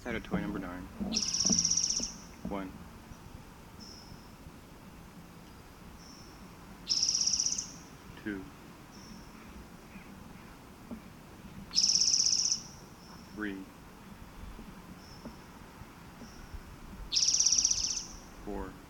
inside of toy number 9. 1, 2, 3, 4,